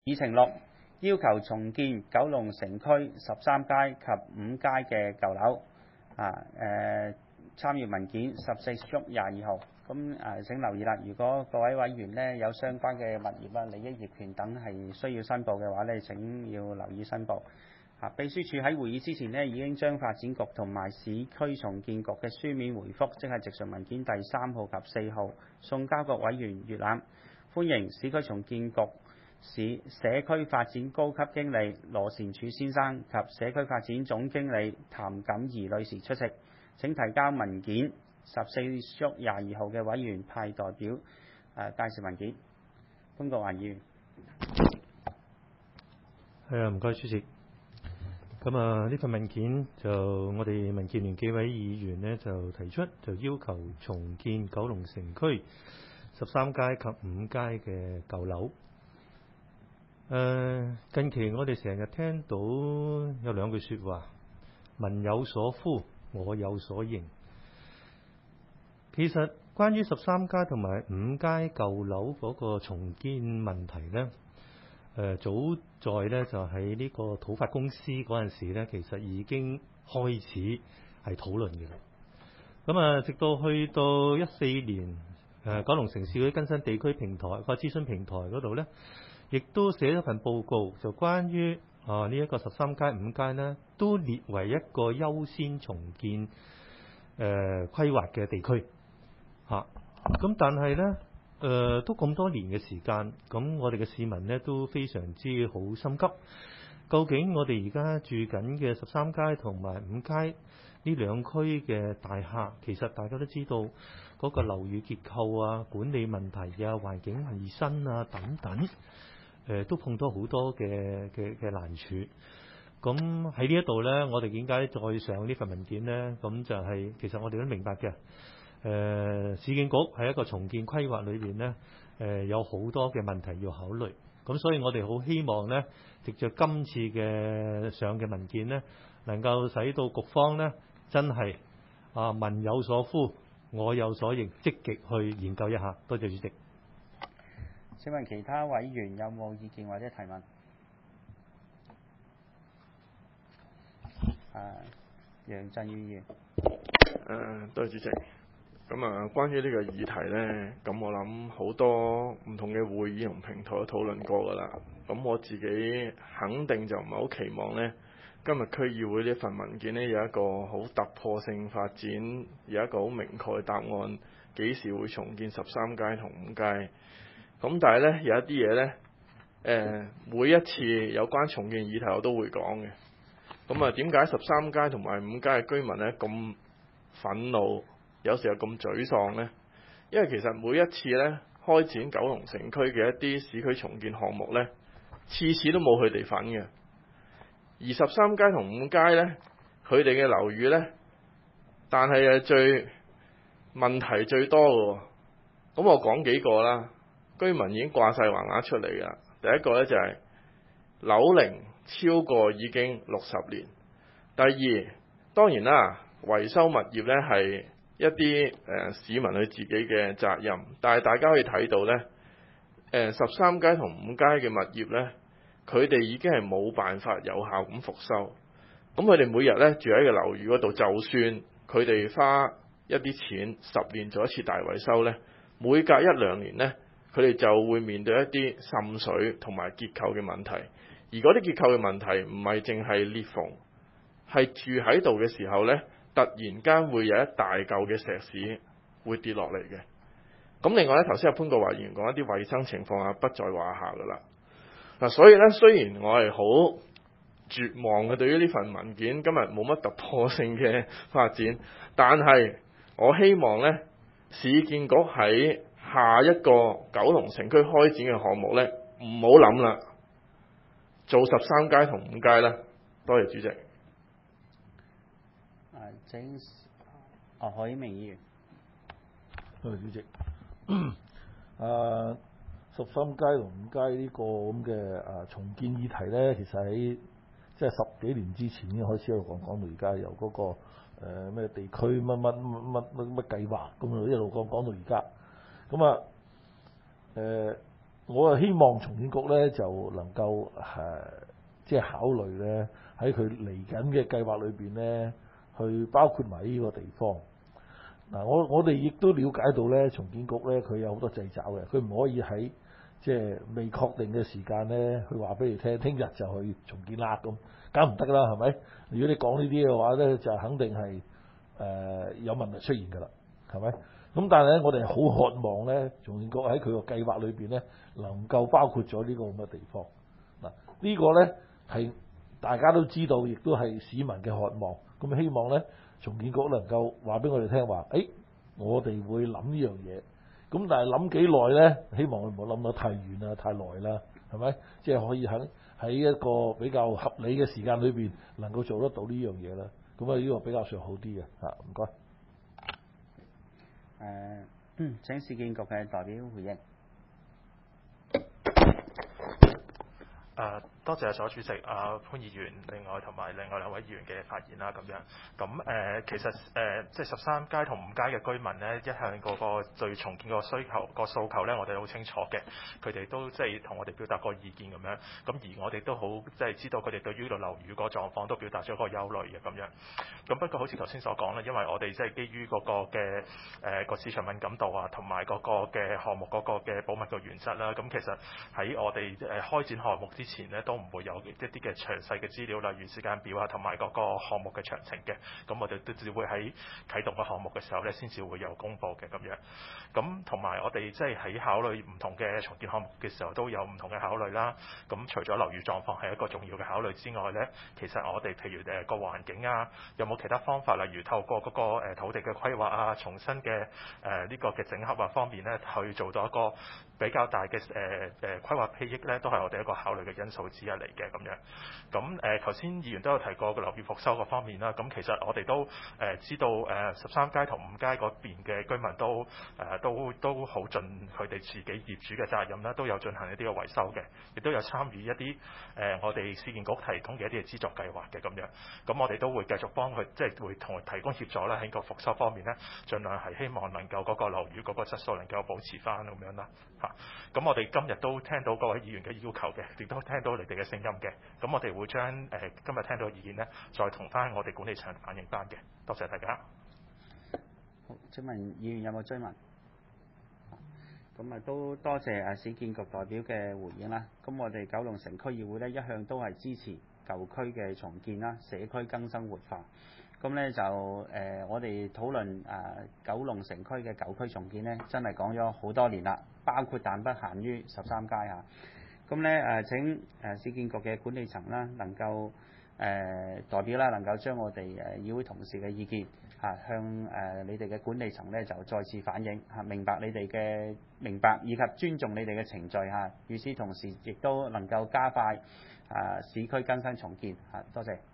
議程6要求重建九龍城區13街及5街嘅舊樓。參與文件14/22號。咁請留意啦，如果各位委員呢有相關嘅物業啊、利益業權等係需要申報嘅話呢，請要留意申報。秘書處喺會議之前呢已經將發展局同埋市區重建局嘅書面回覆，即係直述文件第3號及4號，送交各委員閱覽。歡迎市區重建局社區發展高級經理羅善柱先生及社區發展總經理譚錦儀女士出席。請提交文件14/22號嘅委員派代表介紹文件。潘國環議員。 唔該主席。咁呢份文件就我哋民建聯幾位議員呢就提出，就要求重建九龍城區13街及5街嘅舊樓。近期我哋成日聽到有兩句說話，民有所呼，我有所應。其實關於13街同埋5街舊樓嗰個重建問題呢，早在呢就喺呢個土發公司嗰陣時呢，其實已經開始係討論嘅。咁直到去到14年，九龍城市區更新地區平台個諮詢平台嗰度呢，亦都寫咗份報告，就關於呢一個13街5街呢，都列為一個優先重建規劃嘅地區。咁但係呢，都咁多年嘅時間，咁我哋嘅市民呢都非常之好心急。究竟我哋而家住緊嘅13街同埋5街呢兩區嘅大廈，其實大家都知道嗰個樓宇結構啊、管理問題啊、環境衞生啊等等，都碰到好多嘅難處。咁喺呢一度呢，我哋點解再上呢份文件呢？咁就係其實我哋都明白嘅。市建局喺一個重建規劃裏邊呢，有好多嘅問題要考慮。咁所以我哋好希望呢，藉着今次嘅上嘅文件呢，能夠使到局方呢真係民有所呼，我有所應，積極去研究一下。多謝主席。 請問其他委員有冇意見或者提問？楊振宇議員。 多謝主席。咁關於呢個議題呢，咁我諗好多唔同嘅會議同平台都討論過㗎啦。咁我自己肯定就唔係好期望呢，今日區議會呢份文件呢有一個好突破性發展，有一個好明確嘅答案，幾時會重建13街同5街。咁但係呢，有一啲嘢呢，每一次有關重建議題我都會講嘅。咁點解13街同埋5街嘅居民呢咁憤怒？有時候咁沮喪呢？因為其實每一次呢開展九龍城區嘅一啲市區重建項目呢，次次都冇佢哋份嘅。而13街同5街呢，佢哋嘅樓宇呢，但係問題最多嘅。咁我講幾個啦，居民已經掛晒橫額出嚟㗎。第一個呢就係樓齡超過已經60年。第二，當然啦，維修物業呢係一啲市民佢自己嘅責任，但係大家可以睇到呢，13街同5街嘅物業呢，佢哋已經係冇辦法有效咁復修。咁佢哋每日呢住喺個樓宇嗰度，就算佢哋花一啲錢10年做一次大維修呢，每隔1-2年呢，佢哋就會面對一啲滲水同埋結構嘅問題。而嗰啲結構嘅問題唔係淨係裂縫，係住喺度嘅時候呢，突然間會有一大嚿嘅石屎會跌落嚟嘅。咁另外呢，頭先阿潘國華議員講一啲衞生情況不在話下㗎啦。所以呢，雖然我係好絕望嘅對於呢份文件今日冇乜突破性嘅發展，但係我希望呢，市建局喺下一個九龍城區開展嘅項目呢，唔好諗啦，做13街同5街啦。多謝主席。 何英明議員。 多謝主席。13街同5街呢個咁嘅重建議題呢，其實喺即係10幾年之前已經開始喺度講到而家，由嗰個咩地區乜計劃咁一路講到而家。咁我我希望重建局咧就能夠即係考慮咧喺佢嚟緊嘅計劃裏邊咧，去包括埋呢個地方。嗱，我哋亦都了解到咧，重建局咧佢有好多掣肘嘅，佢唔可以喺即係未確定嘅時間咧，去話俾你聽日就去重建啦咁，梗唔得啦，係咪？如果你講呢啲嘅話咧，就肯定係有問題出現㗎啦，係咪？咁但係咧，我哋好渴望咧，重建局喺佢個計劃裏邊咧，能夠包括咗呢個咁嘅地方。嗱，呢個咧係大家都知道，亦都係市民嘅渴望。咁希望咧，重建局能夠話俾我哋聽話，我哋會諗呢樣嘢。咁但係諗幾耐咧？希望佢唔好諗得太遠啊、太耐啦，係咪？即係可以喺一個比較合理嘅時間裏邊，能夠做得到呢樣嘢啦。咁啊，呢個比較上好啲嘅嚇，唔該。 請市建局嘅代表回應。 多謝左主席潘議員，另外兩位議員嘅發言啦，咁樣咁其實即係13街同5街嘅居民呢，一向嗰個對重建個需求個訴求呢，我哋好清楚嘅，佢哋都即係同我哋表達過意見咁樣，咁而我哋都好即係知道佢哋對於呢度樓宇個狀況都表達咗個憂慮嘅咁樣。咁不過好似頭先所講啦，因為我哋即係基於嗰個嘅個市場敏感度啊，同埋嗰個嘅項目嗰個嘅保密嘅原則啦，咁其實喺我哋開展項目之前呢，都唔會有一啲嘅詳細嘅資料，例如時間表啊，同埋嗰個項目嘅詳情嘅。咁我哋都只會喺啟動個項目嘅時候呢，先至會有公佈嘅咁樣。咁同埋我哋即係喺考慮唔同嘅重建項目嘅時候，都有唔同嘅考慮啦。咁除咗樓宇狀況係一個重要嘅考慮之外呢，其實我哋譬如個環境啊，有冇其他方法，例如透過嗰個土地嘅規劃啊，重新嘅呢個嘅整合啊方面呢，去做到一個比較大嘅規劃裨益呢，都係我哋一個考慮嘅因素之一嚟嘅咁樣。咁頭先議員都有提過個樓宇復修嗰方面啦。咁其實我哋都知道13街同5街嗰邊嘅居民都好盡佢哋自己業主嘅責任啦，都有進行一啲嘅維修嘅，亦都有參與一啲我哋市建局提供嘅一啲嘅資助計劃嘅咁樣。咁我哋都會繼續幫佢，即係會同佢提供協助啦，喺個復修方面呢，盡量係希望能夠嗰個樓宇嗰個質素能夠保持翻咁樣啦嚇。咁我哋今日都聽到各位議員嘅要求嘅，亦都聽到你哋嘅聲音嘅。咁我哋會將今日聽到嘅意見呢，再同翻我哋管理層反映翻嘅。多謝大家。 好，請問議員有冇追問？咁都多謝市建局代表嘅回應啦。咁我哋九龍城區議會呢，一向都係支持舊區嘅重建啦，社區更新活化。咁呢就我哋討論九龍城區嘅舊區重建呢，真係講咗好多年啦，包括但不限於13街嚇。咁呢請市建局嘅管理層啦，能夠代表啦，能夠將我哋議會同事嘅意見向你哋嘅管理層呢就再次反映明白你哋嘅明白以及尊重你哋嘅程序與此同時，亦都能夠加快市區更新重建多謝。